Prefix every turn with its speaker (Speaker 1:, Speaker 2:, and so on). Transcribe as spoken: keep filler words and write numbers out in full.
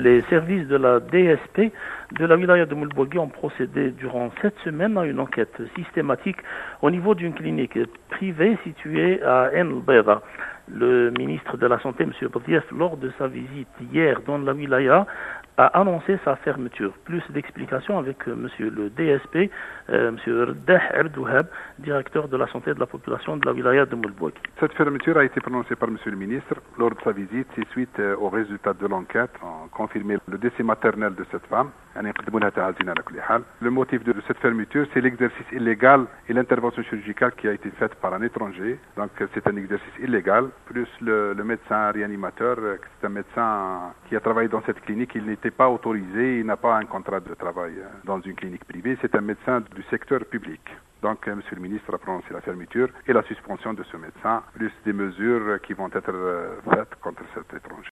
Speaker 1: Les services de la D S P de la wilaya de Moulbougui ont procédé durant cette semaine à une enquête systématique au niveau d'une clinique privée située à Ain El-Bayda. Le ministre de la Santé, M. Badief, lors de sa visite hier dans la wilaya, a annoncé sa fermeture. Plus d'explications avec euh, Monsieur le D S P, euh, M. Rdah Erdouhab, directeur de la santé de la population de la wilaya de Moulbougui.
Speaker 2: Cette fermeture a été prononcée par Monsieur le ministre lors de sa visite. C'est suite euh, aux résultats de l'enquête. On a confirmé le décès maternel de cette femme. Le motif de cette fermeture, c'est l'exercice illégal et l'intervention chirurgicale qui a été faite par un étranger. Donc c'est un exercice illégal. Plus le, le médecin réanimateur, c'est un médecin qui a travaillé dans cette clinique. Il n'était pas autorisé, il n'a pas un contrat de travail dans une clinique privée. C'est un médecin du secteur public. Donc, M. le ministre a prononcé la fermeture et la suspension de ce médecin, plus des mesures qui vont être faites contre cet étranger.